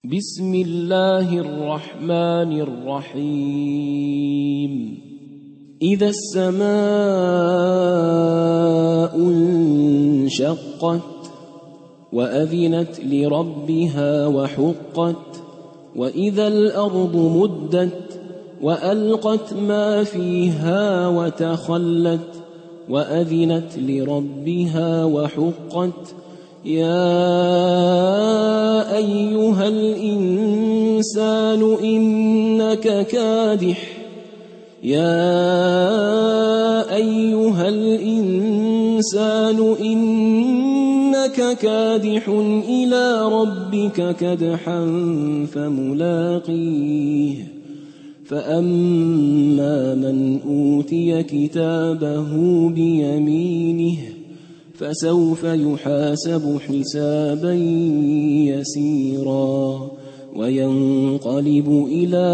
بسم الله الرحمن الرحيم إذا السماء انشقت وأذنت لربها وحقت وإذا الأرض مدت وألقت ما فيها وتخلت وأذنت لربها وحقت يا أيها الإنسان إنك كادح إلى ربك كدحا فملاقيه فأما من أوتي كتابه بيمينه فسوف يحاسب حسابا يسيرا وينقلب إلى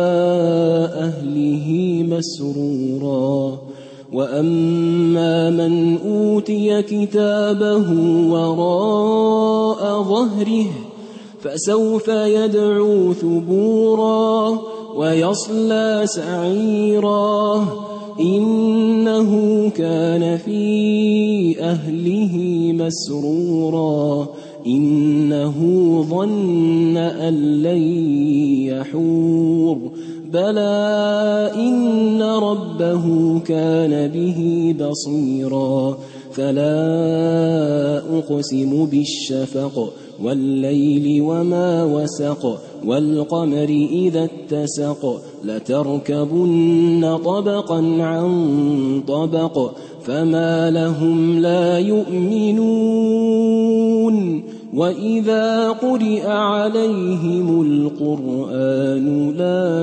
أهله مسرورا وأما من أوتي كتابه وراء ظهره فسوف يدعو ثبورا ويصلى سعيرا إنه كان في أهله مسرورا إنه ظن أن لن يحور بلى إن ربه كان به بصيرا فلا أقسم بالشفق والليل وما وسق والقمر إذا اتسق لتركبن طبقا عن طبق فما لهم لا يؤمنون وإذا قرئ عليهم القرآن لا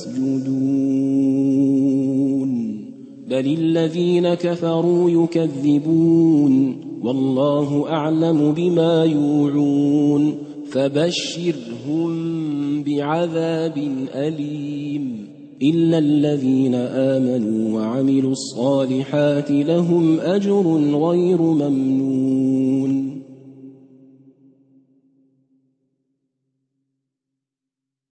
يسجدون بل الذين كفروا يكذبون والله أعلم بما يوعون فبشرهم بعذاب أليم إلا الذين آمنوا وعملوا الصالحات لهم أجر غير ممنون